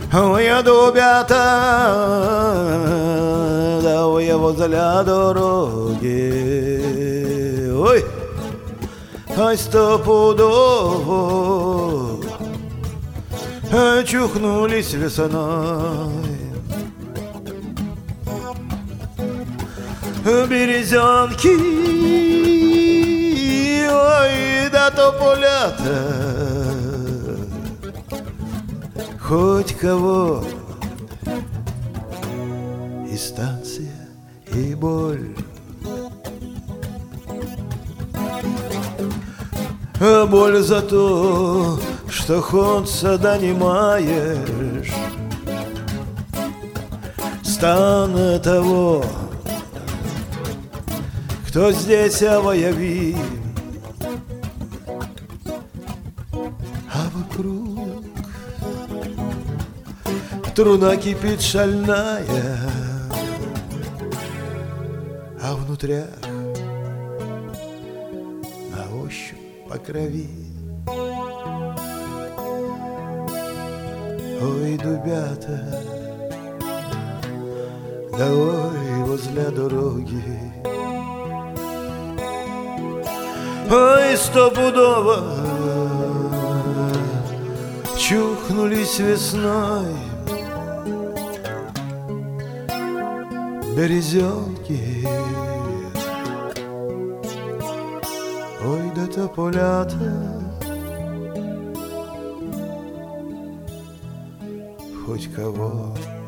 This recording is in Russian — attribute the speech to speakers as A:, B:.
A: Ой, дубята, да ой, возле дороги. Ой, ай стопудово чухнулись весной. Березенки, ой, да тополята, хоть кого, и станция, и боль. А боль за то, что ходца донимаешь, стан того, кто здесь воявил, а вокруг труна кипит шальная, а внутрях на ощупь по крови. Ой, дубята, да ой, возле дороги. Ой, стопудово чухнулись весной березенки. Ой, да тополята, хоть кого